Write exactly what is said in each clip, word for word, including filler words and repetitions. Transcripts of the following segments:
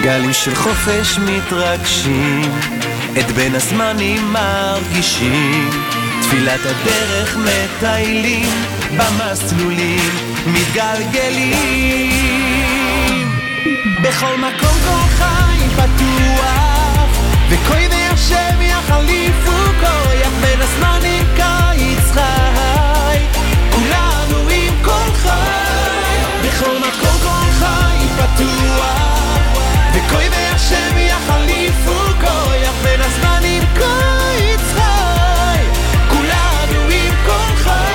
גלים של חופש מתרגשים, את בין הזמנים מרגישים, תפילת הדרך מטיילים, במסלולים מתגלגלים. בכל מקום כל חי פתוח, וכוי והשם יחליפו כוח, בין הזמנים קיץ חי, כולנו עם כל חי. בכל מקום כל חי פתוח, וכוי והשם יחליפו כוח, בין הזמנים קיץ חי, כולנו עם כל חי.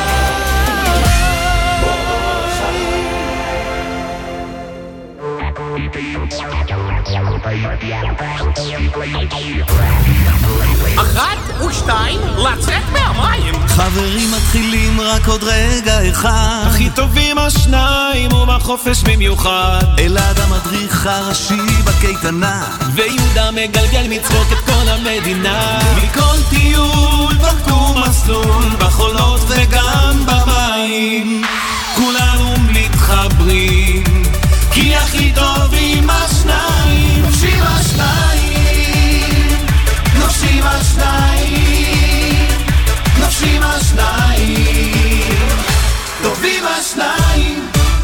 אחת ושתיים, לצאת מהמים. חברים מתחילים רק עוד רגע אחד, הכי טובים השניים ובחופש במיוחד, אלעד המדריך הראשי בקייטנה, ויהודה מגלגל מצחוק את כל המדינה. מכל טיול בקו מסלול, בחולות וגם במים, כולנו מתחברים, כי הכי טובים השניים. נופשים השניים, נופשים השניים, נופשים השניים, טובים השניים.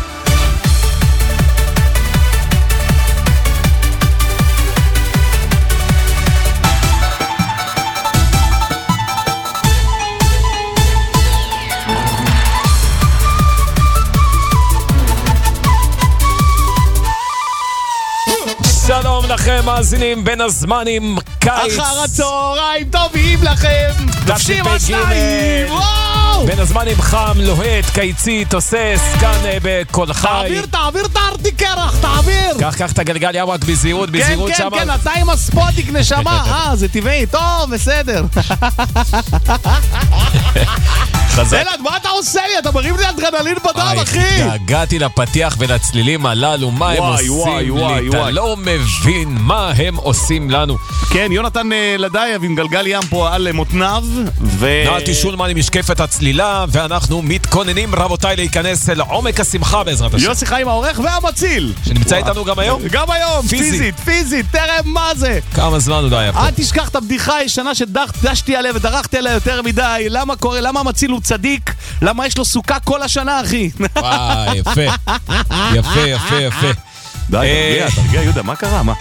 שלום לכם מאזינים, בין הזמנים קיץ, אחר הצהריים טובים לכם. נופשים השניים, וואו. בין הזמנים חם, לוהט, קיצי, תוסס, כאן בכל חי. תעביר, תעביר את הארטי קרח, תעביר. קח, קח את הגלגל ים רק בזהירות, בזהירות כן, שם. כן, כן, אתה עם הספוטיק נשמה. אה, זה טבעי, טוב, בסדר. חזק. אלעד, מה אתה עושה לי? אתה מרים לי אדרנלין בדם, אחי. הגעתי לפתיח ולצלילים הללו, מה הם וואי, וואי, עושים וואי, לי? אתה וואי. לא מבין מה הם עושים לנו. כן, יונתן לדייב עם גלגל ים פה על מותניו, ו... נעתי שולמן עם משקפת הצלילה, ואנחנו מתכוננים רבותיי להיכנס אל עומק השמחה בעזרת השם. יוסי חיים העורך והמציל שנמצא איתנו גם היום. גם היום, פיזית. פיזית, פיזית, תראה מה זה. כמה זמן הוא די פה. אל תשכח את הבדיחה הישנה שדשתי עליה ודרכתי עליה יותר מדי. למה קורה? למה המציל הוא צדיק? למה יש לו סוכה כל השנה, אחי? וואי, יפה. יפה, יפה, יפה. די, תרגיע, תרגיע, יהודה, מה קרה? מה?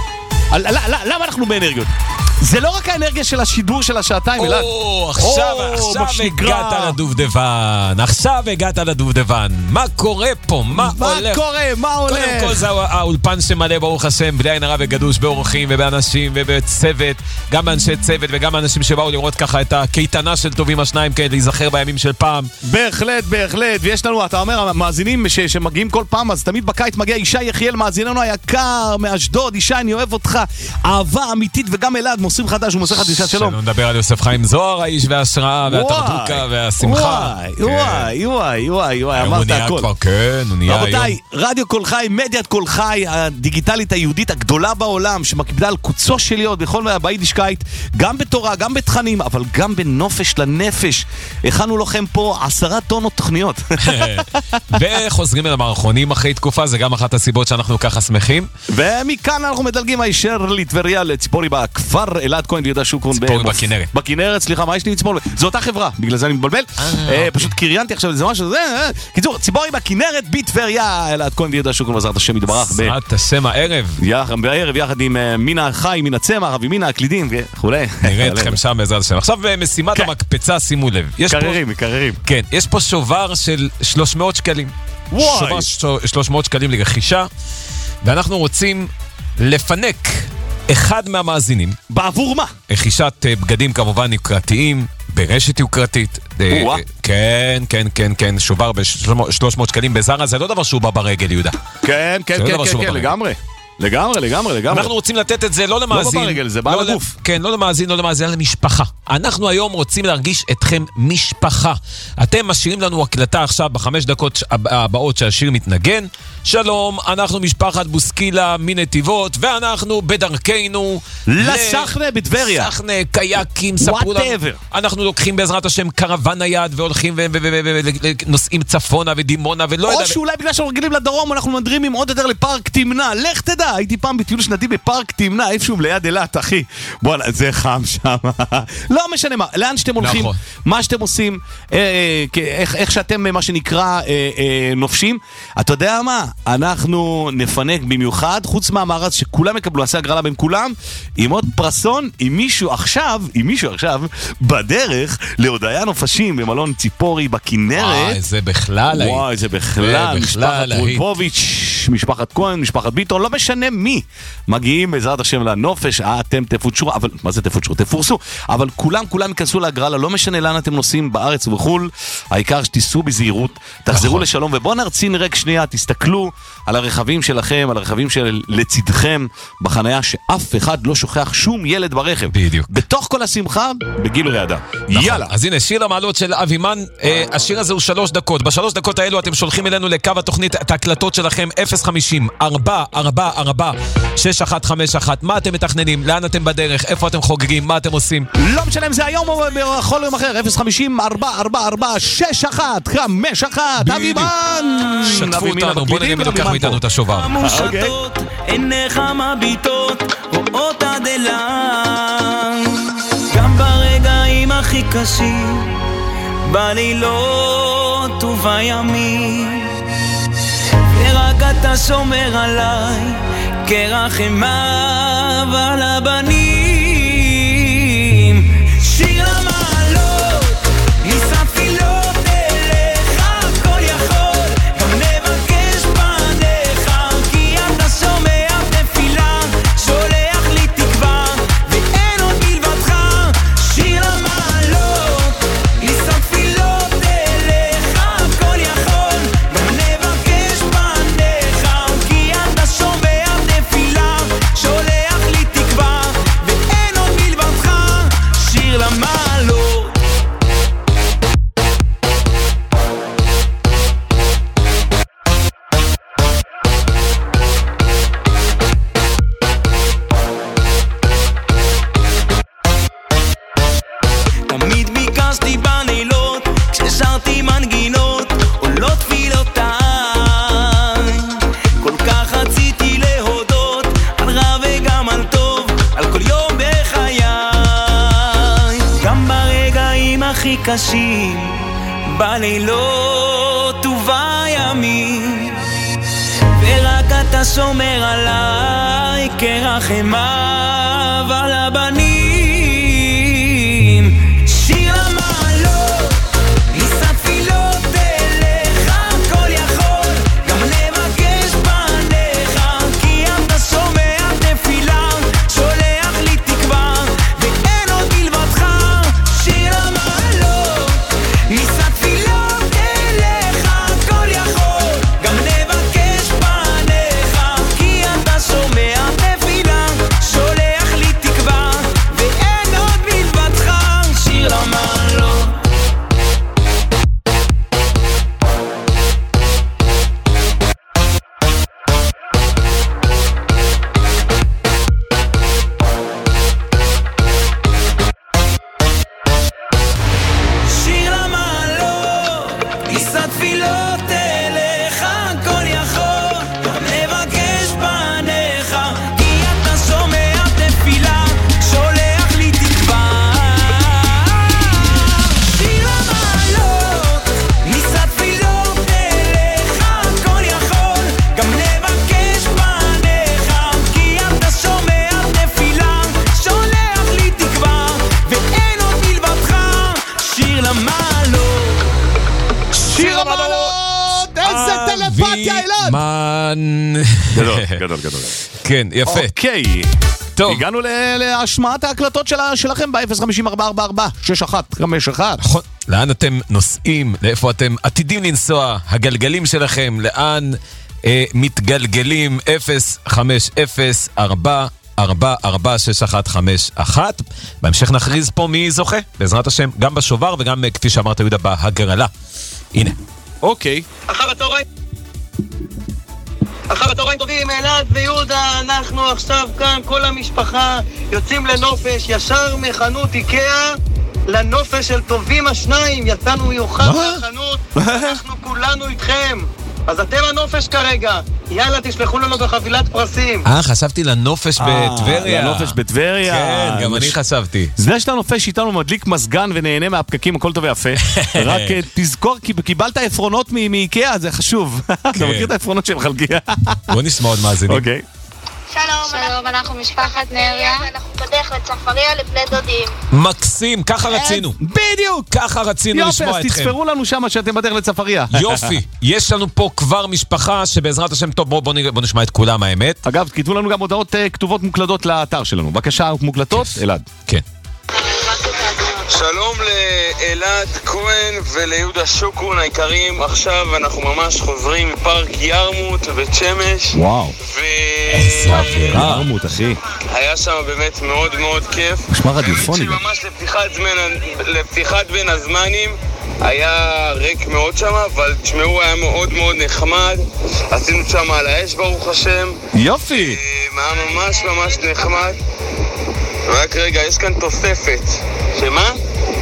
למה אנחנו באנרגיות? זה לא רק האנרגיה של השידור של השעתיים, אלעד. או, עכשיו, עכשיו הגעת לדובדבן. עכשיו הגעת לדובדבן. מה קורה פה? מה הולך? מה קורה? מה הולך? קודם כל זה האולפן שמלא ברוך השם, בלי עין הרע וגדוש, באורחים ובאנשים ובצוות, גם באנשי צוות וגם באנשים שבאו לראות ככה את הקייטנה של טובים השניים כדי להיזכר בימים של פעם. בהחלט, בהחלט. ויש לנו, אתה אומר, המאזינים שמגיעים כל פעם, אז תמיד בקיץ מגיע ישי יחיאל, מאזיננו היקר מאשדוד. ישי, אני אוהב אותך. אהבה אמיתית, וגם אלעד מוסרים חדש, הוא מוסר לך דרישת שלום. שלום, נדבר על יוסף חיים זוהר, האיש וההשראה והתרדוקה והשמחה. וואי, וואי, וואי, וואי, אמרת הכל. כן, הוא נהיה היום. רבותיי, רדיו כל חי, מדיית כל חי, הדיגיטלית היהודית הגדולה בעולם, שמקפידה על קוצו של יוד בכל ביידישקייט, גם בתורה, גם בתכנים, אבל גם בנופש לנפש. הכנו לכם פה עשרה טונות תוכניות. וחוזרים אל המערכונים אחרי תקופה, זה גם אחת הסיבות שאנחנו ככה שמחים. ומכאן אנחנו מדלגים הישר לטבריה, לציפורי בכפר, אלעד כהן ויהודה שוקרון. ציפורי בכנרת. בכנרת, סליחה, מה יש לי מצפורי? זו אותה חברה, בגלל זה אני מתבלבל. פשוט קריינתי עכשיו, זה משהו, קיצור, ציפורי בכנרת, בטבריה, אלעד כהן ויהודה שוקרון, בעזרת השם יתברך. בעזרת השם הערב. בערב, יחד עם מינה חי, מינה צמח, ומינה הקלידים וכו'. נראה אתכם שם בעזרת השם. עכשיו משימת המקפצה, שימו לב. קררים, מקררים. כן, יש פה שובר של שלוש מאות שקלים. שובר שלוש מאות שקלים לרכישה, ואנחנו רוצים לפנק אחד מהמאזינים. בעבור מה? רכישת בגדים כמובן יוקרתיים, ברשת יוקרתית. כן, כן, כן, כן, שובר ב-שלוש מאות שקלים בזרה, זה לא דבר שהוא בא ברגל, יהודה. כן, כן, כן, כן, לגמרי. לגמרי, לגמרי, לגמרי. אנחנו רוצים לתת את זה לא למאזין. לא ברגל, זה בא לגוף. כן, לא למאזין, לא למאזין, אלא למשפחה. אנחנו היום רוצים להרגיש אתכם משפחה. אתם משאירים לנו הקלטה עכשיו בחמש דקות הבאות שהשיר מתנגן. שלום, אנחנו משפחת בוסקילה מנתיבות, ואנחנו בדרכנו לסחנה בטבריה. סחנה, קייקים, ספרו לנו. אנחנו לוקחים בעזרת השם קרוון נייד, והולכים ונוסעים צפונה ודימונה, ולא יודע. או שאולי בגלל שאנחנו רגילים לדרום, אנחנו מדרימים עוד יותר לפארק תמנה. לך תדע. יודע, הייתי פעם בטיול שנתי בפארק תמנה, איפשהו ליד אילת, אחי. בוא'נה, זה חם שם. לא משנה מה, לאן שאתם הולכים, נכון. מה שאתם עושים, אה, אה, איך, איך שאתם, מה שנקרא, אה, אה, נופשים. אתה יודע מה? אנחנו נפנק במיוחד, חוץ מהמארץ שכולם יקבלו, עשה הגרלה בין כולם, עם עוד פרסון, עם מישהו עכשיו, עם מישהו עכשיו, בדרך להודעה נופשים במלון ציפורי בכנרת. וואי, זה בכלל. וואי, זה בכלל. משפחת רודפוביץ', משפחת כהן, משפחת ביטון, לא משנה מי. מגיעים בעזרת השם לנופש, אתם תפוצ'רו, אבל מה זה תפוצ'רו? תפורסו. אבל כולם, כולם ייכנסו להגרלה, לא משנה לאן אתם נוסעים בארץ ובחול, העיקר שתיסעו בזהירות, תחזרו לשלום, ובואו נרצין רק שנייה, תסתכלו על הרכבים שלכם, על הרכבים של לצדכם, בחניה שאף אחד לא שוכח שום ילד ברכב. בדיוק. בתוך כל השמחה, בגיל רעדה. נכון. יאללה. אז הנה, שיר המעלות של אבימן, אה, השיר הזה הוא שלוש דקות. בשלוש דקות האלו אתם שולחים אלינו לקו התוכנית את ההקלטות שלכם, אפס חמישים ארבע ארבע ארבע שש אחת חמש אחת. מה אתם מתכננים? לאן אתם בדרך? איפה אתם חוגגים? מה אתם עושים? לא משנה אם זה היום או בכל יום אחר, אפס חמישים ארבע ארבע ארבע שש אחת חמש אחת. אבימן! שתפו אותנו, בוא נראה מי לוקח מאיתנו את השובר. המושטות, עיניך מביטות, רואות עד אליי. גם ברגעים הכי קשים, בלילות ובימים, ורק אתה שומר עליי, כרחמיו על הבנים. שיר למעלות, נישא תפילות אליך, הכל יכול, גם נבקש פניך, כי אתה שומע תפילה, שולח לי תקווה, ואין עוד מלבדך. שיר למעלות, נישא תפילות אליך, הכל יכול, גם נבקש פניך, כי אתה שומע תפילה, שולח לי תקווה, ואין עוד מלבדך. שיר למעלות. תמיד ביקשתי בלילות, כששרתי מנגינות, עולות תפילותיי. כל כך רציתי להודות, על רע וגם על טוב, על כל יום בחיי. גם ברגעים הכי קשים, בלילות ובימים, ורק אתה שומר עליי, כרחמיו על הבנים. שיר למעלות, נישא תפילות אליך, הכל יכול, גם נבקש פניך, כי אתה שומע תפילה, שולח לי תקווה, ואין עוד מלבדך. שיר למעלות, נישא תפילות אליך, הכל יכול, גם נבקש פניך, כי אתה שומע תפילה, שולח לי תקווה, ואין עוד מלבדך. שיר למעלות. שיר למעלות, נישא תפילות אליך, הכל יכול, גם נבקש פניך, כי אתה שומע תפילה, שולח לי תקווה. שיר למעלות, נישא תפילות אליך, הכל יכול, גם נבקש פניך, כי אתה שומע תפילה, שולח לי תקווה, ואין עוד מלבדך. שיר למעלות. שיר המעלות! איזה טלפתיה אילת! אבימן. גדול, גדול, גדול. כן, יפה. אוקיי. טוב. הגענו ל- להשמעת ההקלטות של- שלכם ב-אפס חמישים ארבע ארבע ארבע שש אחת חמש אחת. נכון. לאן אתם נוסעים? לאיפה אתם עתידים לנסוע? הגלגלים שלכם, לאן אה, מתגלגלים? אפס חמש אפס ארבע ארבע ארבע שש אחת חמש אחת. בהמשך נכריז פה מי זוכה, בעזרת השם, גם בשובר וגם אה, כפי שאמרת יהודה בהגרלה. הנה. אוקיי. אחר הצהריים אחר הצהריים טובים, אלעד ויהודה, אנחנו עכשיו כאן, כל המשפחה, יוצאים לנופש, ישר מחנות איקאה לנופש של טובים השניים, יצאנו מיוחד מהחנות, אנחנו כולנו איתכם, אז אתם הנופש כרגע, יאללה, תשלחו לנו בחבילת פרסים. אה, חשבתי לנופש בטבריה. לנופש בטבריה. כן, גם אני חשבתי. זה שאתה נופש איתנו מדליק מזגן ונהנה מהפקקים, הכל טוב ויפה. רק תזכור, קיבלת עפרונות מאיקאה, זה חשוב. אתה מכיר את העפרונות שהם חלקי. בוא נשמע עוד מאזינים. אוקיי. שלום, שלום, אנחנו משפחת נריה, ואנחנו בדרך לצפריה לבני דודים. מקסים, ככה רצינו. בדיוק. ככה רצינו לשמוע אתכם. יופי, אז תספרו לנו שמה שאתם בדרך לצפריה. יופי, יש לנו פה כבר משפחה שבעזרת השם, טוב, בואו בוא נשמע את כולם האמת. אגב, כתבו לנו גם הודעות כתובות מוקלדות לאתר שלנו. בבקשה, מוקלטות, אלעד. כן. שלום לאלעד כהן וליהודה שוקרון היקרים. עכשיו אנחנו ממש חוזרים מפארק ירמות בבית שמש. וואו. ו... ירמות, אחי. היה שם באמת מאוד מאוד כיף. משמע רדיופוני. האמת שממש לפתיחת, זמן, לפתיחת בין הזמנים היה ריק מאוד שם, אבל תשמעו, היה מאוד מאוד נחמד. עשינו שם על האש ברוך השם. יופי. היה ממש ממש נחמד. רק רגע, יש כאן תוספת. שמה?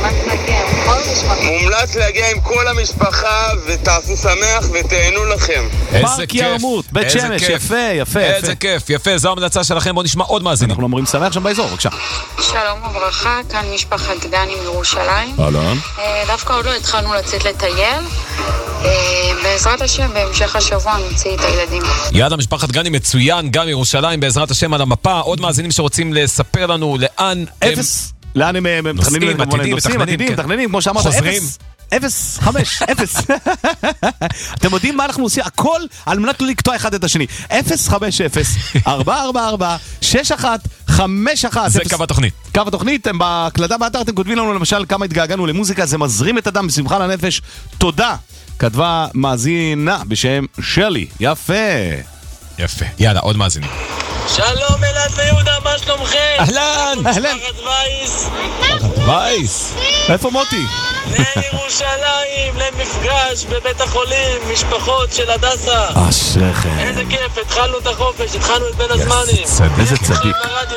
מומלץ להגיע עם כל המשפחה ותעשו שמח ותהנו לכם. פארק ירמות, בית שמש, יפה, יפה. איזה כיף, יפה, זו המלצה שלכם, בואו נשמע עוד מאזינים. אנחנו אמורים שמח שם באזור, בבקשה. שלום וברכה, כאן משפחת גדני מירושלים. אהלן. דווקא עוד לא התחלנו לצאת לטייל. בעזרת השם, בהמשך השבוע נמציא את הילדים. יאללה, משפחת גני מצוין, גם ירושלים, בעזרת השם על המפה. עוד מאזינים שרוצים לספר לנו לאן אפס. לאן הם מתכננים? נוסעים, עתידים, מתכננים, מתכננים, כמו שאמרת, חוזרים. אפס, חמש, אפס. אתם יודעים מה אנחנו עושים? הכל על מנת לא לקטוע אחד את השני. אפס, חמש, אפס, ארבע, ארבע, ארבע, שש, אחת, חמש, אחת. זה קו התוכנית. קו התוכנית, בהקלדה באתר אתם כותבים לנו למשל כמה התגעגענו למוזיקה, זה מזרים את הדם בשמחה לנפש. תודה. כתבה מאזינה בשם שלי. יפה. יפה. יאללה, עוד מאזינים. שלום אלעד ויהודה, מה שלומכם? אהלן! אהלן. משפחת וייס. וייס. איפה מוטי? לירושלים, למפגש בבית החולים, משפחות של הדסה. אשריכם. איזה כיף, התחלנו את החופש, התחלנו את בין הזמנים. איזה צדיק.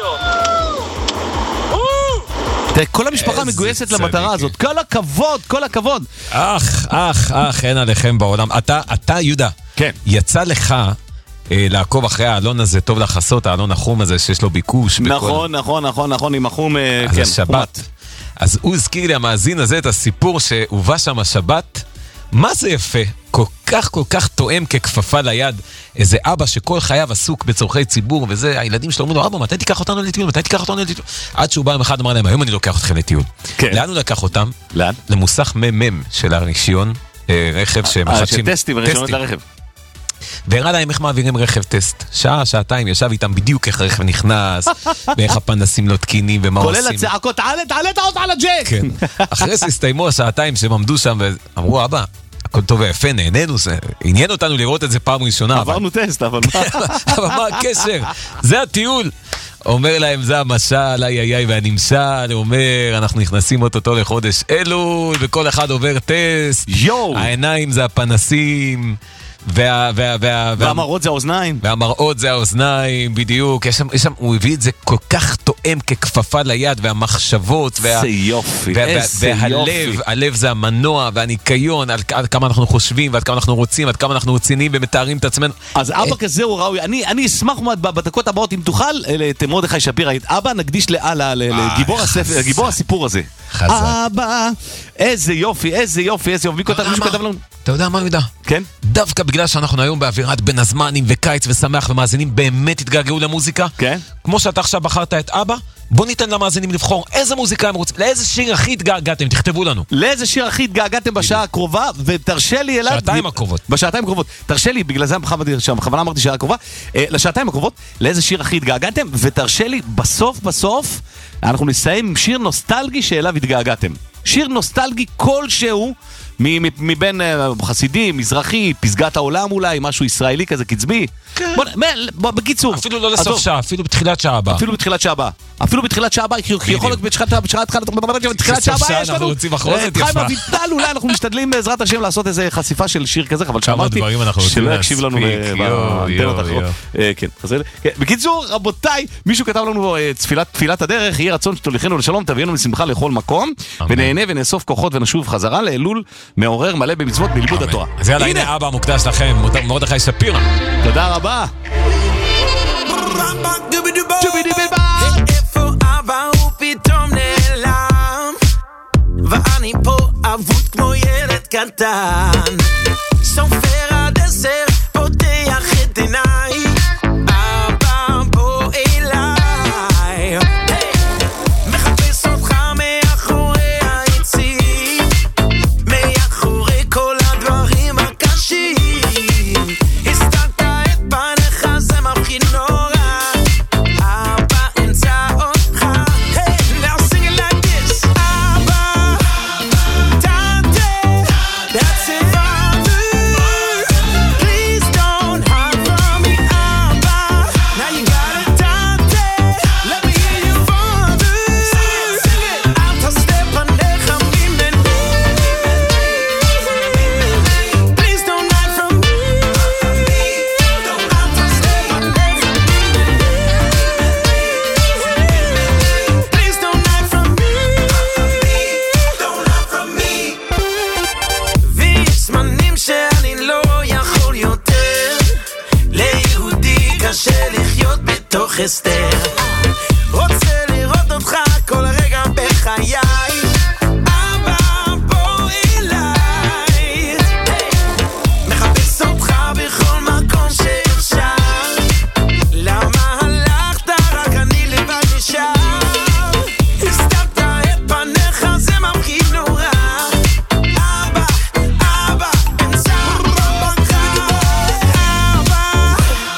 כל המשפחה מגויסת למטרה הזאת. כל הכבוד, כל הכבוד. אך, אך, אך, אין עליכם בעולם. אתה, אתה, יהודה. כן. יצא לך לעקוב אחרי האלון הזה, טוב לחסות, האלון החום הזה שיש לו ביקוש. נכון, נכון, נכון, נכון, עם החום, אז השבת. אז הוא הזכיר לי, המאזין הזה, את הסיפור שהובא שם השבת. מה זה יפה? כל כך, כל כך תואם ככפפה ליד. איזה אבא שכל חייו עסוק בצורכי ציבור, וזה, הילדים שלו אומרים לו, אבא, מתי תיקח אותנו לטיול? מתי תיקח אותנו לטיול? עד שהוא בא עם אחד, אמר להם, היום אני לוקח אתכם לטיול. לאן הוא לקח אותם? לאן? למוסך ממם של הרישיון רכב שמחדשים. טסטים, רישיונות לרכב. והראה להם איך מעבירים רכב טסט. שעה, שעתיים, ישב איתם בדיוק איך הרכב נכנס, ואיך הפנסים לא תקינים, ומה עושים. כולל הצעקות, תעלה, תעלה, תעלה, תעלה, ג'ק! כן. אחרי שהסתיימו השעתיים שהם עמדו שם, ואמרו, אבא, הכל טוב ויפה, נהנינו, עניין אותנו לראות את זה פעם ראשונה. עברנו טסט, אבל מה? אבל מה הקשר? זה הטיול. אומר להם, זה המשל, איי איי איי והנמשל, הוא אומר, אנחנו נכנסים אותו לחודש אלול, וכל אחד עובר טסט. יואו! העיניים זה הפנסים. וה, וה, וה, והמראות זה האוזניים. והמראות זה האוזניים, בדיוק. יש שם, יש שם, הוא הביא את זה כל כך תואם ככפפה ליד, והמחשבות, וה, איזה יופי, וה, איזה והלב, יופי. הלב זה המנוע והניקיון, על, על כמה אנחנו חושבים, ועד כמה אנחנו רוצים, עד כמה אנחנו רציניים ומתארים את עצמנו. אז אבא כזה הוא ראוי. אני, אני אשמח מאוד בדקות הבאות, אם תוכל, את מרדכי שפירא, אבא נקדיש לגיבור הסיפור הזה. חזק. אבא, איזה יופי, איזה יופי, איזה יופי. מי כותב, מישהו כתב לנו? אתה יודע מה, יהודה? כן? דווקא בגלל שאנחנו היום באווירת בין הזמנים וקיץ ושמח ומאזינים באמת התגעגעו למוזיקה. כן? כמו שאתה עכשיו בחרת את אבא, בוא ניתן למאזינים לבחור איזה מוזיקה הם רוצים, לאיזה שיר הכי התגעגעתם, תכתבו לנו. לאיזה שיר הכי התגעגעתם בשעה הקרובה, ותרשה לי אלעד... שעתיים הקרובות. בשעתיים הקרובות. תרשה לי, בגלל זה בכוונה אמרתי שעה הקרובה, לשעתיים הקרובות, לאיזה שיר הכי התגעגעתם, ותרשה לי, בסוף בסוף, אנחנו נסיים עם שיר נוסטלגי שאליו התגעגעתם. שיר נוסטלגי כלשהו, מבין חסידים, מזרחי, פסגת העולם אולי, משהו ישראלי כזה קצבי. בקיצור. אפילו לא לסוף שעה, אפילו בתחילת שעה הבאה. אפילו בתחילת שעה הבאה. אפילו בתחילת שעה הבאה, כי יכול להיות בתחילת שעה הבאה יש לנו. חיים אביטל, אולי אנחנו משתדלים בעזרת השם לעשות איזה חשיפה של שיר כזה, אבל שאמרתי שלא יקשיב לנו באנטנות אחרות. בקיצור, רבותיי, מישהו כתב לנו תפילת הדרך, יהי רצון שתוליכנו לשלום, תביאנו לשמחה לכל מקום, ונהנה ונאסוף כוחות ונשוב חזרה לאלול מעורר, מלא במצוות בלימוד התורה. אז יאללה, הנה אבא מוקדש לכם, מרדכי שפירא. תודה רבה. איפה אבא הוא פתאום נעלם ואני פה אבוד כמו ילד קטן סופר עד עשר פותח את עיניי אבא בוא אליי מחפש אותך מאחורי העצים מאחורי כל הדברים הקשים הסתרת את פניך זה מבחין נורא אסתר רוצה לראות אותך כל רגע בחיי אבא בוא אליי מחפש אותך בכל מקום שאפשר למה הלכת רק אני לבד נשאר הסתרת את פניך זה מבחין נורא אבא אבא אמצע בבך אבא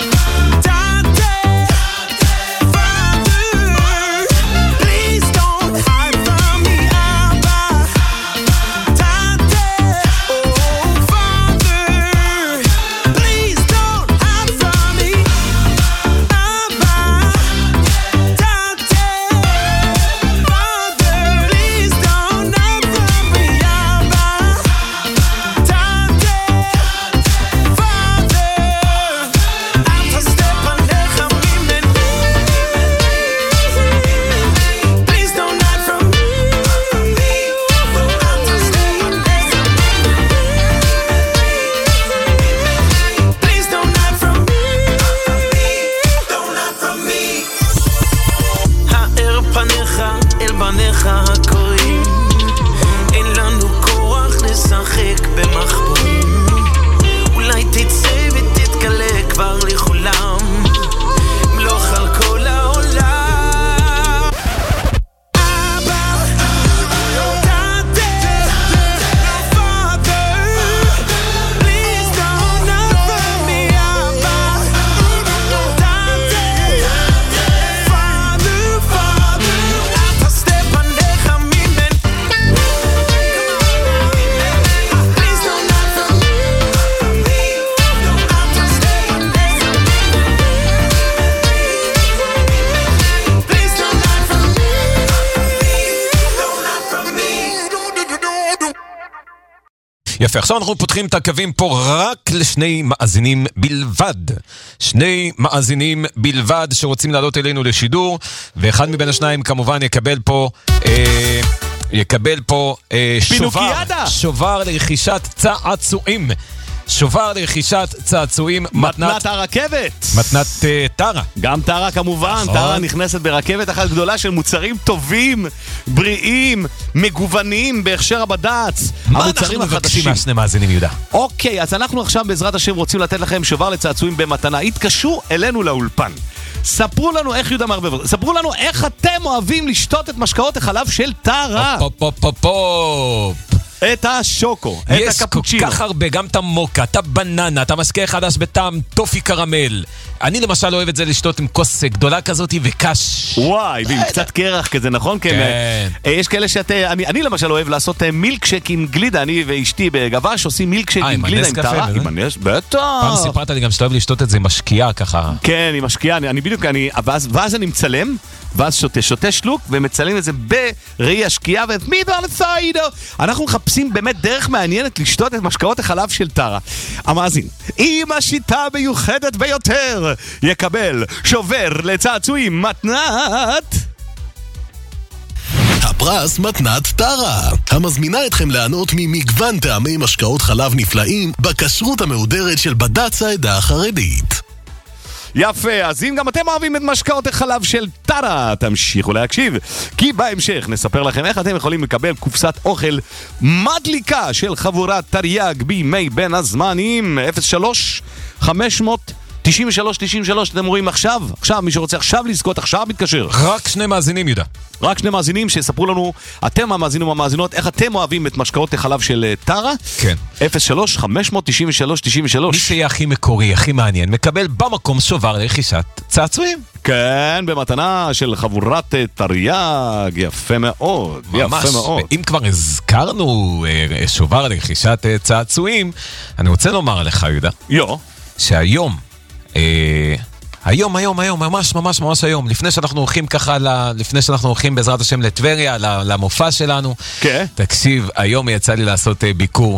יפה, עכשיו אנחנו פותחים את הקווים פה רק לשני מאזינים בלבד. שני מאזינים בלבד שרוצים לעלות אלינו לשידור, ואחד מבין השניים כמובן יקבל פה אה, יקבל פה אה, שובר, שובר לרכישת צעצועים. שובר לרכישת צעצועים, מתנת הרכבת, מתנת uh, טרה, גם טרה כמובן. טרה נכנסת ברכבת אחת גדולה של מוצרים טובים, בריאים, מגוונים בהכשר הבד"ץ. מה אנחנו מבקשים מהשני מאזינים, יהודה? אוקיי, אז אנחנו עכשיו בעזרת השם רוצים לתת לכם שובר לצעצועים במתנה. התקשרו אלינו לאולפן, ספרו לנו איך יהודה מערבב, ספרו לנו איך אתם אוהבים לשתות את משקאות החלב של טרה. פופ פופ פופ פופ את השוקו, את הקפוצ'ינו. יש כל כך הרבה, גם את המוקה, את הבננה, את המשקה חדש בטעם טופי קרמל. אני למשל אוהב את זה לשתות עם כוס גדולה כזאת וקש. וואי, ועם קצת קרח כזה, נכון? כן. יש כאלה שאת... אני, אני למשל אוהב לעשות מילקשק עם גלידה, אני ואשתי בגבש עושים מילקשק עם גלידה, עם טרה. עם הנס, בטח. פעם סיפרת לי גם שאתה אוהב לשתות את זה עם משקיעה ככה. כן, עם משקיעה, אני, אני בדיוק, אני, ואז, ואז אני מצלם, ואז שותה, שותה שלוק, ומצלם את זה בראי השקיעה, ומי דבר לציידו. אנחנו מחפשים באמת דרך מעניינת לשתות את משקאות החלב של טרה. המאזין, עם השיטה מיוחדת ביותר, יקבל שובר לצעצועים מתנת הפרס מתנת טרה, המזמינה אתכם לענות ממגוון טעמי משקאות חלב נפלאים בכשרות המהודרת של בד"ץ העדה החרדית. יפה, אז אם גם אתם אוהבים את משקאות החלב של טרה, תמשיכו להקשיב, כי בהמשך נספר לכם איך אתם יכולים לקבל קופסת אוכל מדליקה של חבורת תרי"ג בימי בין הזמנים. אפס שלוש חמש תשעים ושלוש תשעים ושלוש. אתם רואים עכשיו, עכשיו מי שרוצה עכשיו לזכות, עכשיו מתקשר. רק שני מאזינים, יהודה. רק שני מאזינים שיספרו לנו, אתם המאזינים והמאזינות, איך אתם אוהבים את משקאות החלב של טרה. כן. אפס שלוש חמש תשעים ושלוש תשעים ושלוש. מי שיהיה הכי מקורי, הכי מעניין, מקבל במקום שובר לרכישת צעצועים. כן, במתנה של חבורת תרי"ג. יפה מאוד, ממש. יפה מאוד. ואם כבר הזכרנו אה, שובר לרכישת אה, צעצועים, אני רוצה לומר לך, יהודה, יו. שהיום אה, היום, היום, היום, ממש, ממש, ממש היום, לפני שאנחנו הולכים ככה, לפני שאנחנו הולכים בעזרת השם לטבריה, למופע שלנו, כן. תקשיב, היום יצא לי לעשות אה, ביקור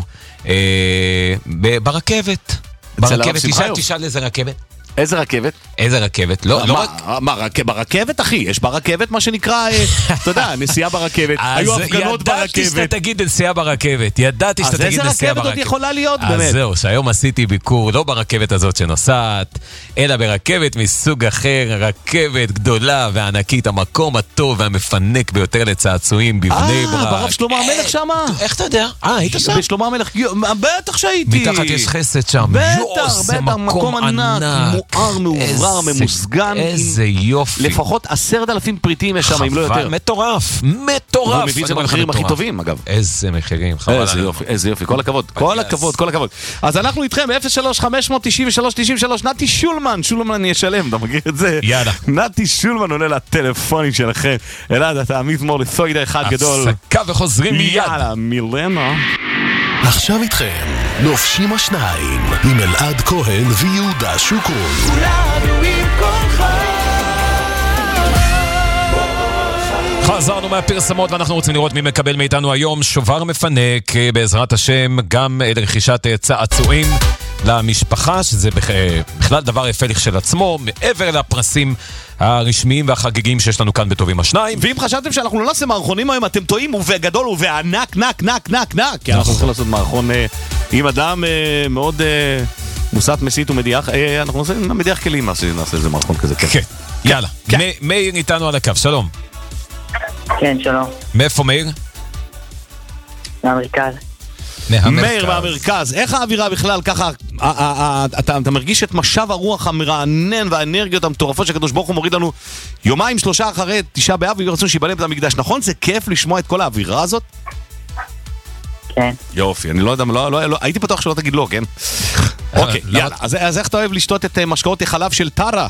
אה, ברכבת. ברכבת, תשאל, תשאל איזה רכבת. איזה רכבת? איזה רכבת? לא, לא רק... מה, ברכבת, אחי? יש ברכבת מה שנקרא, אתה יודע, נסיעה ברכבת. היו הפגנות ברכבת. ידעתי שאתה תגיד נסיעה ברכבת. ידעתי שאתה תגיד נסיעה ברכבת. אז איזה רכבת עוד יכולה להיות, באמת? אז זהו, שהיום עשיתי ביקור, לא ברכבת הזאת שנוסעת, אלא ברכבת מסוג אחר, רכבת גדולה וענקית, המקום הטוב והמפנק ביותר לצעצועים בבני ברק. אה, ברב שלמה המלך שם? איך אתה יודע? אה, היית שם? בשלמה המלך, בטח שהייתי. מתחת יש חסד שם. בטח, בטח, מקום ענק. מואר, מעובר, ממוסגן. איזה יופי. לפחות עשרת אלפים פריטים יש שם, אם לא יותר. מטורף, מטורף. הוא מביא את זה במחירים הכי טובים, אגב. איזה מחירים, חבל. איזה יופי, איזה יופי, כל הכבוד, כל הכבוד, כל הכבוד. אז אנחנו איתכם ב-אפס שלוש חמש תשעים ושלוש תשעים ושלוש. נתי שולמן, שולמן אני אשלם, אתה מכיר את זה? יאללה. נתי שולמן עולה לטלפונים שלכם. אלעד, אתה עמית מור לסוידה אחד גדול. הפסקה וחוזרים מיד. יאללה, מילנה. עכשיו איתכם, לובשים השניים, עם אלעד כהן ויהודה שוקרון. כולנו עם כולך. חזרנו מהפרסמות ואנחנו רוצים לראות מי מקבל מאיתנו היום שובר מפנק, בעזרת השם, גם לרכישת צעצועים למשפחה, שזה בכלל דבר יפה לכשלעצמו, מעבר לפרסים הרשמיים והחגיגים שיש לנו כאן בטובים השניים. ואם חשבתם שאנחנו לא נעשה מערכונים היום, אתם טועים, ובגדול ובענק, נק, נק, נק, נק, כי אנחנו הולכים לעשות מערכון עם אדם מאוד מוסת, מסית ומדיח. אנחנו נעשה מדיח כלים, נעשה איזה מערכון כזה. כן, יאללה. מאיר איתנו על הקו, שלום. כן, שלום. מאיפה מאיר? מהמרכז. מאיר מהמרכז. איך האווירה בכלל ככה, אתה מרגיש את משב הרוח המרענן והאנרגיות המטורפות שהקדוש ברוך הוא מוריד לנו יומיים שלושה אחרי תשעה באב ורצון שיבלם את המקדש, נכון? זה כיף לשמוע את כל האווירה הזאת? כן. יופי, אני לא יודע, הייתי בטוח שלא תגיד לא, כן? אוקיי, יאללה, אז איך אתה אוהב לשתות את משקאות החלב של טרה?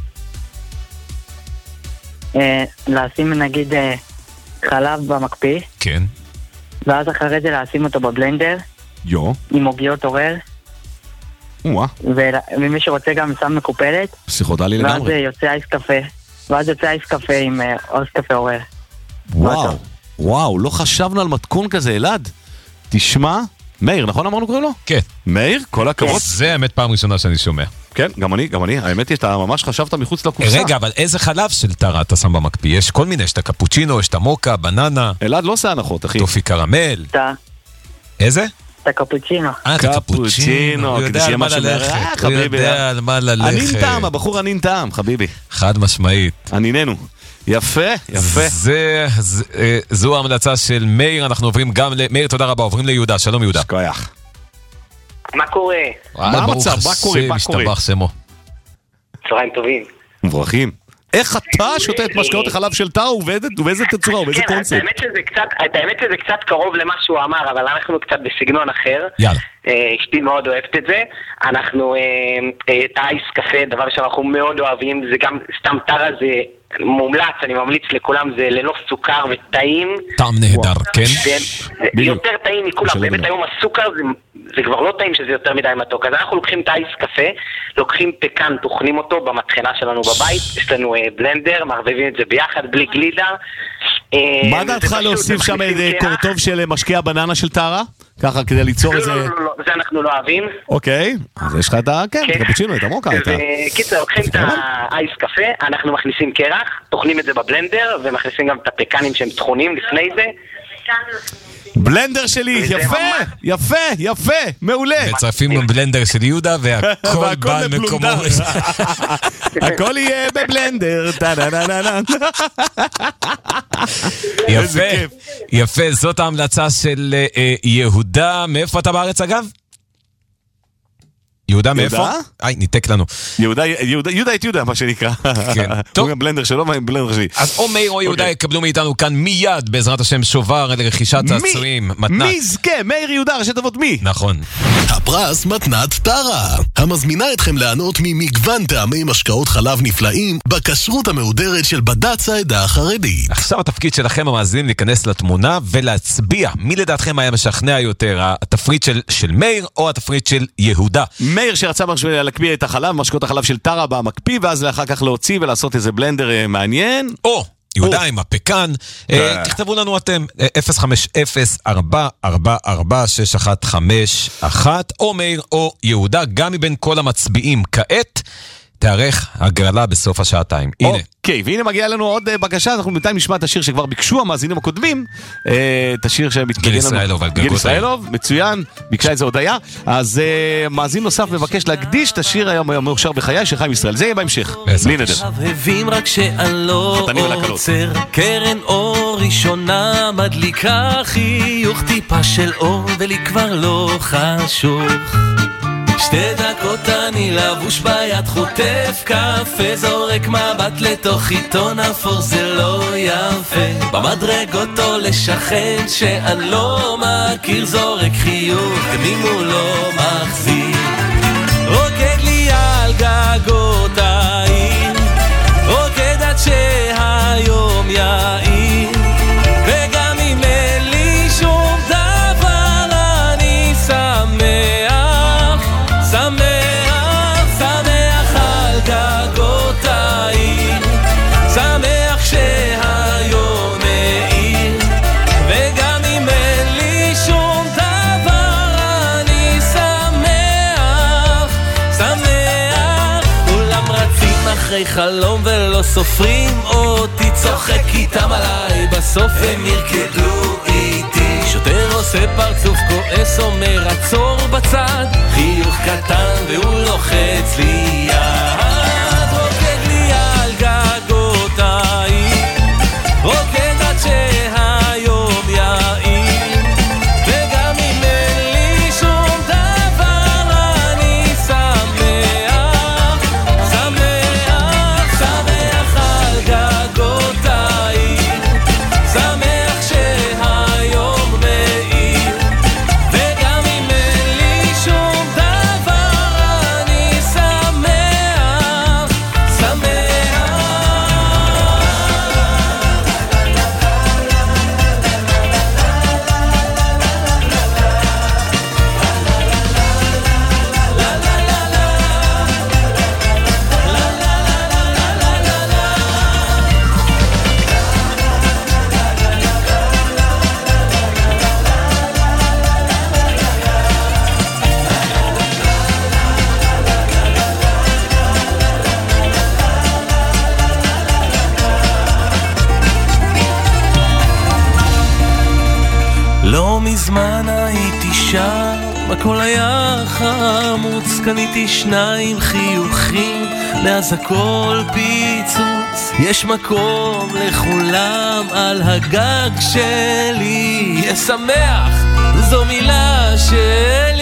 לשים נגיד חלב במקפיא. כן. ואז אחרי זה לשים אותו בבלנדר. יו. עם עוגיות עורר. וואה. ומי שרוצה גם שם מקופלת. פסיכודלי לגמרי. ואז יוצא אייס קפה. ואז יוצא אייס קפה עם אייס קפה עורר. וואו. וואו, לא חשבנו על מתכון כזה, אלעד. תשמע, מאיר, נכון אמרנו קוראים לו? כן. מאיר, כל הכבוד. זה האמת פעם ראשונה שאני שומע. כן, גם אני, גם אני. האמת היא, אתה ממש חשבת מחוץ לקופסה. רגע, אבל איזה חלב של טרה אתה שם במקפיא? יש כל מיני, יש את הקפוצ'ינו, יש את המוקה, בננה. אלעד לא עושה הנחות, אחי. טופי קרמל. אתה. איזה? את הקפוצ'ינו. אה, את הקפוצ'ינו. הוא יודע על מה ללכת. הוא יודע על מה ללכת. ענין טעם, הבחור ענין טעם, חביבי. חד משמעית. ענייננו. יפה, יפה. זה, זו ההמלצה של מאיר, אנחנו עוברים גם למאיר, תודה רבה, עוברים ליהודה, שלום יהודה. שכוייח. מה קורה? מה המצב? מה קורה? מה קורה? משתבח שמו. צהריים טובים. מברכים. איך אתה שותה את משקאות החלב של טרה ובאיזה תצורה ובאיזה קונספט? כן, האמת שזה קצת קרוב למה שהוא אמר, אבל אנחנו קצת בסגנון אחר. יאללה. אשתי מאוד אוהבת את זה. אנחנו, את האייס קפה, דבר שאנחנו מאוד אוהבים, זה גם סתם טרה, זה מומלץ, אני ממליץ לכולם, זה ללא סוכר וטעים. טעם נהדר, כן? יותר טעים מכולם, באמת היום הסוכר זה כבר לא טעים שזה יותר מדי מתוק. אז אנחנו לוקחים את האייס קפה, לוקחים פקן, תוכנים אותו במטחנה שלנו בבית, יש לנו בלנדר, מערבבים את זה ביחד, בלי גלידה. מה דעתך להוסיף שם קורטוב של משקיע בננה של טרה? ככה כדי ליצור לא, איזה... לא, לא, לא, זה אנחנו לא אוהבים. אוקיי, אז יש לך את ה... כן, את הקפוצ'ינו, את המוקה, את ה... קיצר, לוקחים את האייס קפה, אנחנו מכניסים קרח, טוחנים את זה בבלנדר, ומכניסים גם את הפקנים שהם טחונים לפני זה. בלנדר שלי, יפה, יפה, יפה, מעולה. מצרפים בבלנדר של יהודה והכל בא מקומו. הכל יהיה בבלנדר. יפה, יפה, זאת ההמלצה של יהודה. מאיפה אתה בארץ אגב? יהודה מאיפה? איי, ניתק לנו. יהודה, יהודה את יהודה, מה שנקרא. כן. טוב. הוא בלנדר שלו, בלנדר שלי. אז או מאיר או יהודה יקבלו מאיתנו כאן מיד, בעזרת השם, שובר לרכישת צעצועים, מתנת. מי יזכה? מאיר יהודה, ראשי תיבות מי? נכון. הפרס מתנת טרה, המזמינה אתכם ליהנות ממגוון טעמי משקאות חלב נפלאים בכשרות המהודרת של בד"ץ העדה החרדית. עכשיו התפקיד שלכם המאזינים להיכנס לתמונה ולהצביע. מי לדעתכם היה משכנע יותר, התפריט של, של מאיר או התפריט של יהודה? מאיר שרצה להקפיא את החלב, משקאות החלב של טרה במקפיא, ואז לאחר כך להוציא ולעשות איזה בלנדר מעניין. או יהודה עם הפקן. תכתבו לנו אתם אפס חמש אפס ארבע ארבע ארבע שש אחת חמש אחת, או מאיר או יהודה. גם מבין כל המצביעים כעת תארך הגרלה בסוף השעתיים. הנה. אוקיי, והנה מגיעה לנו עוד בקשה, אנחנו בינתיים נשמע את השיר שכבר ביקשו המאזינים הקודמים, את השיר שמתקדם לנו. גיל ישראלוב על גגות. גיל ישראלוב, מצוין, ביקשה את זה הודיה. אז מאזין נוסף מבקש להקדיש את השיר היום המאושר בחיי של חיים ישראל. זה יהיה בהמשך, בלי נדר. הבהבים רק שאני לא עוצר, קרן אור ראשונה מדליקה חיוך, טיפה של אור ולי כבר לא חשוך. שתי דקות אני לבוש ביד, חוטף קפה, זורק מבט לתוך עיתון אפור, זה לא יפה. במדרגות או לשכן שאני לא מכיר, זורק חיוך גם הוא לא מחזיר. רוקד לי על גגות העיר, רוקד עד שהיום יאיר, וגם אם אין לי שום דבר אני שמח, שמח, שמח על גגות העיר, שמח שהיום מאיר, וגם אם אין לי שום דבר אני שמח, שמח. כולם רצים אחרי חלום ולא סופרים אותי, צוחק איתם עליי, בסוף הם ירקדו איתי. שוטר עושה פרצוף כועס, אומר עצור בצד, חיוך קטן והוא לוחץ לי יד. רוקד לי על גגות העיר, רוקד עד שהיום יאיר, וגם אם אין לי שום דבר אני שמח, שמח, שמח על גגות העיר, שמח שהיום מאיר, וגם אם אין לי שום דבר אני שמח, שמח. לא מזמן הייתי שם, הכל היה חמוץ, קניתי שניים חיוכים, מאז הכל פיצוץ, יש מקום לכולם על הגג שלי, שמח, זו מילה שלי.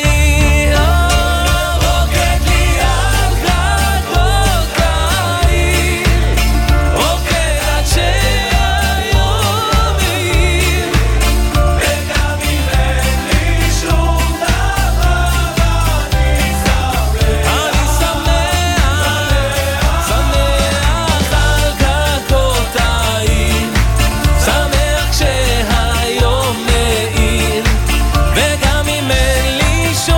רוקד לי על גגות העיר, רוקד עד שהיום מאיר, וגם אם אין לי שום דבר אני שמח, אני שמח, שמח על גגות העיר, שמח שהיום מאיר, וגם אם אין לי שום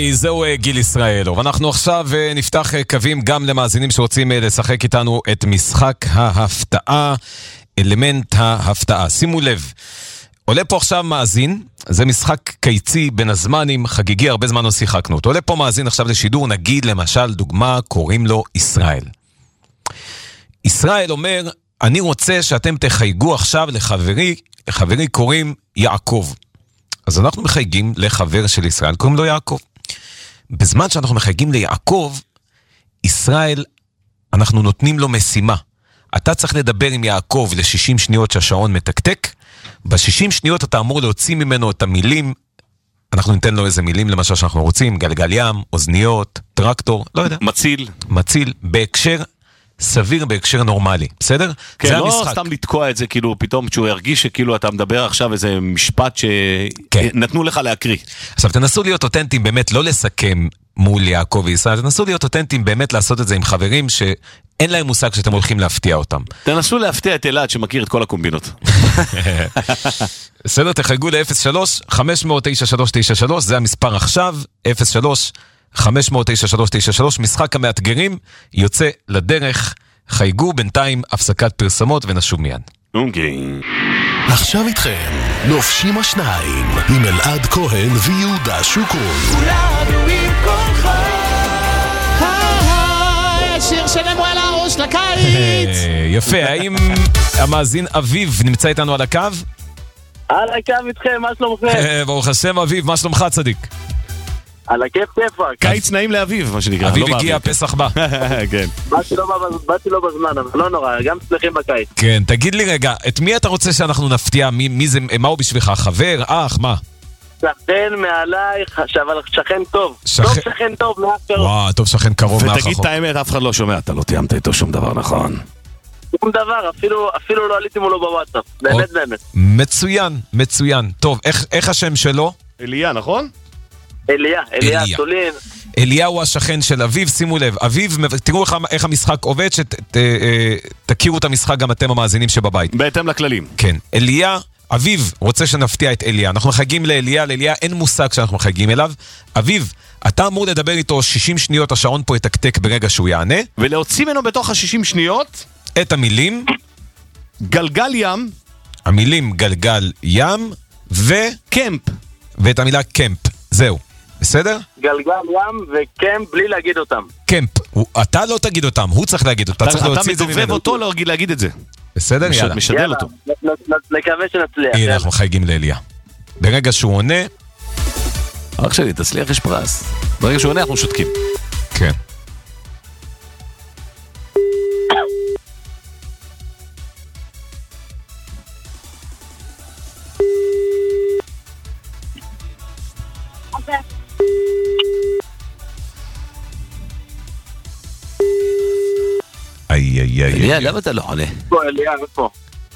היי, זהו גיל ישראלוב. אנחנו עכשיו נפתח קווים גם למאזינים שרוצים לשחק איתנו את משחק ההפתעה, אלמנט ההפתעה. שימו לב, עולה פה עכשיו מאזין, זה משחק קיצי בין הזמנים, חגיגי, הרבה זמן לא שיחקנו. עולה פה מאזין עכשיו לשידור, נגיד למשל, דוגמה, קוראים לו ישראל. ישראל אומר, אני רוצה שאתם תחייגו עכשיו לחברי, לחברי קוראים יעקב. אז אנחנו מחייגים לחבר של ישראל, קוראים לו יעקב. בזמן שאנחנו מחייגים ליעקב, ישראל, אנחנו נותנים לו משימה. אתה צריך לדבר עם יעקב ל-שישים שניות שהשעון מתקתק, ב-שישים שניות אתה אמור להוציא ממנו את המילים, אנחנו ניתן לו איזה מילים למשל שאנחנו רוצים, גלגל ים, אוזניות, טרקטור, לא יודע. מציל. מציל, בהקשר סביר, בהקשר נורמלי, בסדר? כן, זה לא המשחק. סתם לתקוע את זה, כאילו פתאום שהוא ירגיש שכאילו אתה מדבר עכשיו איזה משפט שנתנו לך להקריא. עכשיו תנסו להיות אותנטיים, באמת לא לסכם מול יעקב וישראל, תנסו להיות אותנטיים, באמת לעשות את זה עם חברים שאין להם מושג שאתם הולכים להפתיע אותם. תנסו להפתיע את אלעד שמכיר את כל הקומבינות. בסדר, תחייגו ל-אפס שלוש חמש אפס תשע שלוש תשע שלוש, זה המספר עכשיו, אפס שלוש חמש אפס תשע שלוש תשע שלוש, משחק המאתגרים יוצא לדרך, חייגו, בינתיים הפסקת פרסמות ונשוב מיד. אוקיי. עכשיו איתכם, לובשים השניים, עם אלעד כהן ויהודה שוקרון. כולנו עם כולך, השיר שלנו על הראש לקיץ. יפה, האם המאזין אביב נמצא איתנו על הקו? על הקו איתכם, מה שלומכם? ברוך השם אביב, מה שלומך צדיק? על הכיף כיפה. קיץ נעים לאביב, מה שנקרא. אביב הגיע, פסח בא. כן. באתי לו בזמן, אבל לא נורא, גם שמחים בקיץ. כן, תגיד לי רגע, את מי אתה רוצה שאנחנו נפתיע? מי זה, מה הוא בשבילך? חבר? אח? מה? שכן מעליי, אבל שכן טוב. טוב שכן טוב, מאח קרוב. וואו, טוב שכן קרוב מאח רחוק. ותגיד את האמת, אף אחד לא שומע, אתה לא תיאמת איתו שום דבר, נכון? שום דבר, אפילו לא עליתי מולו בוואטסאפ. באמת באמת. מצוין, מצוין. טוב, איך השם שלו? אליה, נכון? אליה, אליה, סולין. אליה הוא השכן של אביב, שימו לב. אביב, תראו איך המשחק עובד, שתכירו את המשחק גם אתם המאזינים שבבית. בהתאם לכללים. כן. אליה, אביב רוצה שנפתיע את אליה. אנחנו מחייגים לאליה, לאליה אין מושג שאנחנו מחייגים אליו. אביב, אתה אמור לדבר איתו שישים שניות, השעון פה יתקתק ברגע שהוא יענה. ולהוציא ממנו בתוך ה-שישים שניות את המילים גלגל ים, המילים גלגל ים ו... קמפ. ואת המילה קמפ. זהו. בסדר? גלגל ים וקמפ בלי להגיד אותם. קמפ. אתה לא תגיד אותם, הוא צריך להגיד אותם. אתה מדובב אותו להגיד את זה. בסדר? יאללה. משדל אותו. נקווה שנצליח. הנה, אנחנו חייגים לאליה. ברגע שהוא עונה... אח שלי, תצליח, יש פרס. ברגע שהוא עונה, אנחנו שותקים. כן. איי איי איי. אליה, למה אתה לא עונה? פה, אליה, פה.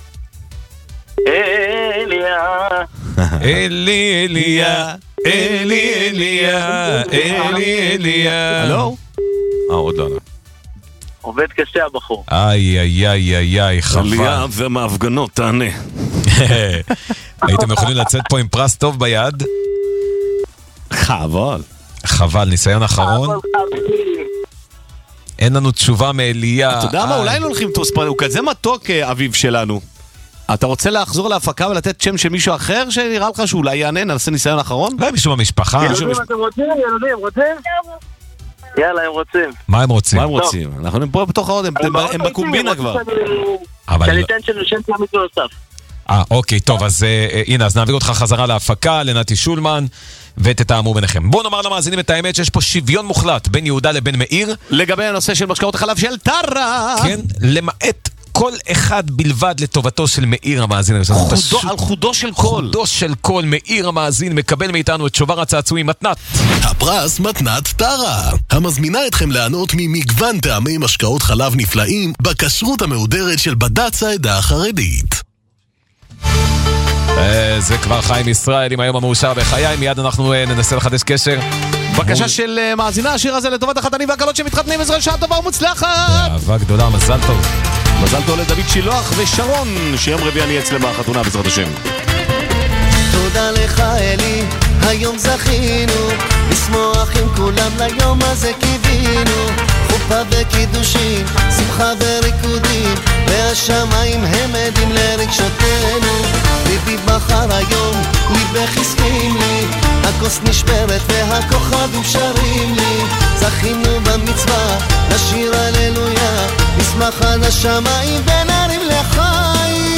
אליה. אלי אליה. אלי אליה. אלי אליה. הלו? אה, עוד לא עונה. עובד קשה הבחור. איי איי איי איי איי, חבל. אליה ומההפגנות, תענה. הייתם יכולים לצאת פה עם פרס טוב ביד? חבל. חבל, ניסיון אחרון. אין לנו תשובה מאליה. אתה יודע מה, אולי לא הולכים תוספן, הוא כזה מתוק אביב שלנו. אתה רוצה לחזור להפקה ולתת שם של מישהו אחר שנראה לך שאולי יענה, נעשה ניסיון אחרון? אולי מישהו במשפחה. ילדים, אתם רוצים? ילדים, רוצים? יאללה, הם רוצים. מה הם רוצים? מה הם רוצים? אנחנו פה בתוך העוד, הם בקומבינה כבר. שאני אתן של שם של מישהו נוסף. אה, אוקיי, טוב, אז הנה, אז נעביר אותך חזרה להפקה, לנתי שולמן, ותתאמו ביניכם. בואו נאמר למאזינים את האמת שיש פה שוויון מוחלט בין יהודה לבין מאיר. לגבי הנושא של משקאות החלב של טרה. כן, למעט כל אחד בלבד לטובתו של מאיר המאזין. על חודו של כל. חודו של כל, מאיר המאזין מקבל מאיתנו את שובר הצעצועים מתנת. הפרס מתנת טרה, המזמינה אתכם לענות ממגוון טעמי משקאות חלב נפלאים בכשרות המהודרת של בד"ץ העדה החרדית. זה כבר חיים ישראל עם היום המאושר בחיי, מיד אנחנו ננסה לחדש קשר. בקשה של מאזינה, השיר הזה לטובת החתנים והקלות שמתחתנים, עזרה שעה טובה ומוצלחת. אהבה גדולה, מזל טוב. מזל טוב לדוד שילוח ושרון, שיום רביעי אני אצלם בחתונה בעזרת השם. תודה תודה לך אלי, היום זכינו לשמוח עם כולם, ליום הזה קיווינו, חופה וקידושים, שמחה וריקודים, והשמיים הם עדים לרגשותינו. ליבי בחר היום, ליבך הסכים לי, הכוס נשברת והכוכבים שרים לי, זכינו במצווה, נשיר הללויה, נשמח על השמיים ונרים לחיים.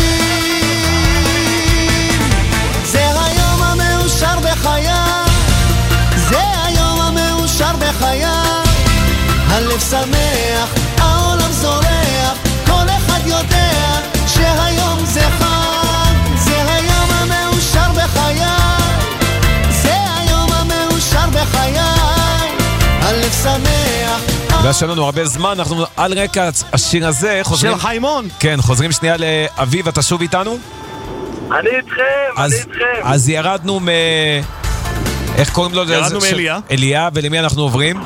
זה היום המאושר בחיי, זה היום המאושר בחיי, הלב שמח, העולם זורח, כל אחד יודע שהיום זה חג. זה היום המאושר בחיי, זה היום המאושר בחיי, הלב שמח. בגלל שלנו הרבה זמן, אנחנו על רקע השיר הזה חוזרים... של חיימון. כן, חוזרים שנייה לאביב, אתה שוב איתנו? אני איתכם, אז, אני איתכם. אז ירדנו מ... איך קוראים לו? ירדנו מאליה. אליה, ולמי אנחנו עוברים?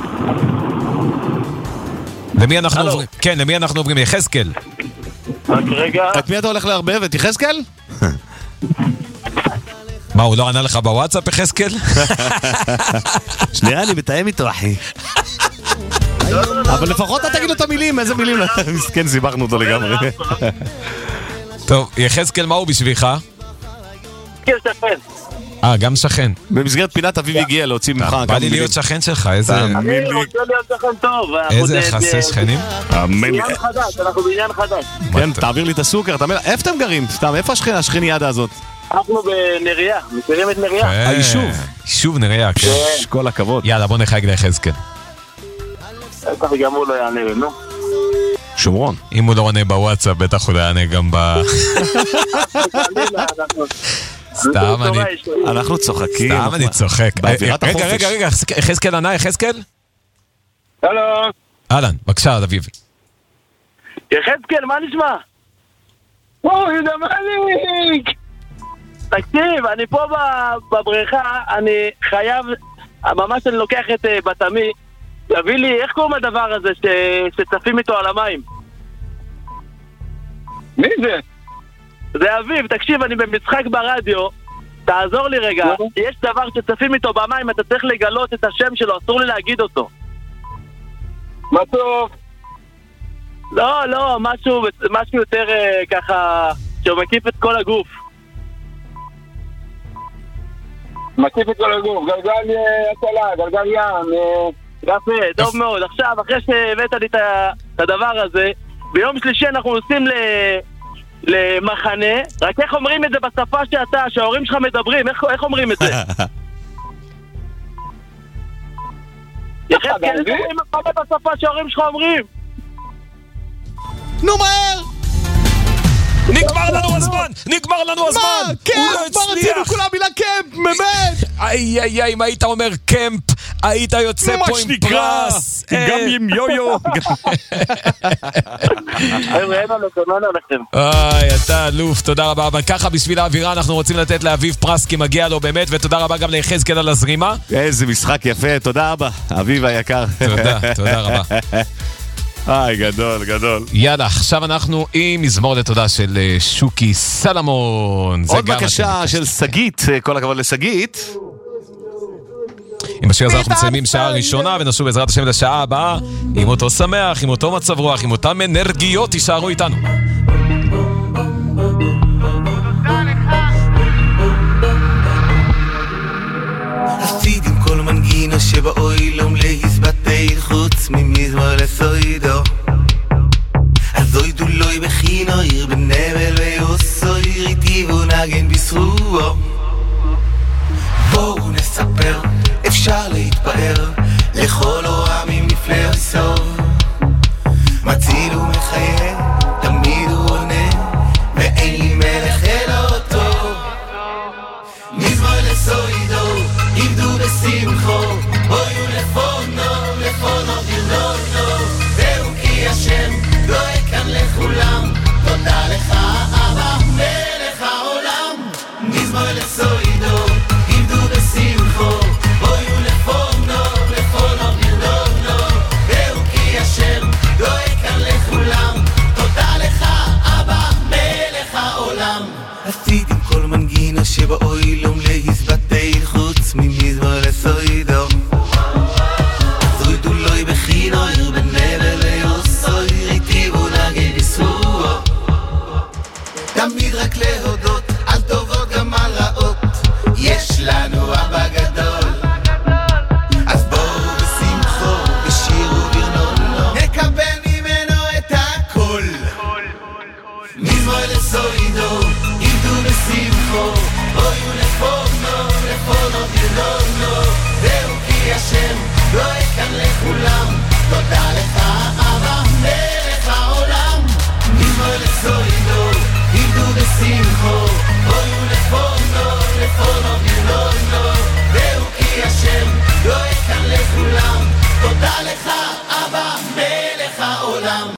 למי אנחנו הלו. עוברים? כן, למי אנחנו עוברים? יחזקאל. רק רגע. את מי אתה הולך להרבב? את יחזקאל? מה, הוא לא ענה לך בוואטסאפ, יחזקאל? שנייה, אני מתאם איתו, אחי. אבל לפחות אתה תגיד לו את המילים, איזה מילים? מסכן, סיבכנו אותו לגמרי. טוב, יחזקאל, מה הוא בשבילך? כן, שכן. אה, גם שכן. במסגרת פינת אביב הגיע להוציא ממך. בא לי להיות שכן שלך, איזה... אני רוצה להיות שכן טוב. איזה יחסי שכנים. בעניין חדש, אנחנו בעניין חדש. כן, תעביר לי את הסוכר. איפה אתם גרים? סתם, איפה השכני ידה הזאת? אנחנו בנריה, מכירים את נריה. היישוב. יישוב נריה, כן. כל הכבוד. יאללה, בוא נחייג ליחזקאל. ככה גם הוא לא יענה לי, נו. שומרון. אם הוא לא עונה בוואטסאפ, בטח הוא לא יענה גם ב... סתם אני... אנחנו צוחקים. סתם אני צוחק. רגע, רגע, רגע, יחזקאל ענה, יחזקאל? הלו. אהלן, בבקשה, אביב. יחזקאל, מה נשמע? אוי, דמניק! תקשיב, אני פה בבריכה, אני חייב, ממש אני לוקח את בתמי, תביא לי, איך קוראים הדבר הזה שצפים איתו על המים? מי זה? זה אביב, תקשיב, אני במשחק ברדיו, תעזור לי רגע, יש דבר שצפים איתו במים, אתה צריך לגלות את השם שלו, אסור לי להגיד אותו. מה טוב? לא, לא, משהו, משהו יותר ככה, שהוא מקיף את כל הגוף. מקיף את כל הגוף, גלגל הצלה, גלגל ים, יפה, טוב מאוד. עכשיו, אחרי שהבאת לי את הדבר הזה, ביום שלישי אנחנו עושים למחנה, רק איך אומרים את זה בשפה שאתה, שההורים שלך מדברים, איך אומרים את זה? יחד, כן, איך אומרים את בשפה שההורים שלך אומרים? נו מהר! נגמר לנו הזמן! נגמר לנו הזמן! מה? קמפ! מה רצינו כולם מילה קמפ? באמת! איי איי איי, אם היית אומר קמפ, היית יוצא פה עם פרס! גם עם יו-יו! איי, אתה אלוף, תודה רבה. אבל ככה בשביל האווירה אנחנו רוצים לתת לאביב פרס, כי מגיע לו באמת, ותודה רבה גם ליחזקאל על הזרימה. איזה משחק יפה, תודה רבה, אביב היקר. תודה, תודה רבה. היי, גדול, גדול. יאללה, עכשיו אנחנו עם מזמור לתודה של שוקי סלמון. עוד בקשה של סגית, כל הכבוד לסגית. עם השיר הזה אנחנו מסיימים שעה ראשונה, ונשוב בעזרת השם לשעה הבאה עם אותו שמח, עם אותו מצב רוח, עם אותם אנרגיות. תישארו איתנו. עשית עם כל מנגינה שבאוילום להסבטי חוץ ממזמור לסוידו אז אוידו לוי בחינו עיר בנבל ויוסו עיר איתי ונגן בסרועו בואו נספר אפשר להתפאר לכל העמים נפלא וסוב מציל ומחיה תמיד הוא עונה ואין לי מלך אלא אותו מזמור לסוידו עבדו בשמחו בואו לפונו לפונו דרדונו זהו כי השם דואג כאן לכולם תודה לך אבא מלך העולם מזמור לסוידו עבדו בשמחו בואו לפונו לפונו דרדונו זהו כי השם דואג כאן לכולם תודה לך אבא מלך העולם עשיתם כל מנגינה שבאוילום להזבטי חוץ ממזמור לסוידו זוידו לוי בחינו עיר בנבל ליוסוי ריטיבו נגי ביסורו תמיד רק להודות על טובות גם על רעות יש לנו אבא גדול אז בואו בשמחו בשירו ברנונו נקבל ממנו את הכל מזמור לסוידו עמדו בשמחו אויו לפונו לפונו ברנונו זהו כי השם לא אכן לכולם תודה לך אבא מלך העולם מזמור לסוידו עמדו בשמחו אויו לפונו לפונו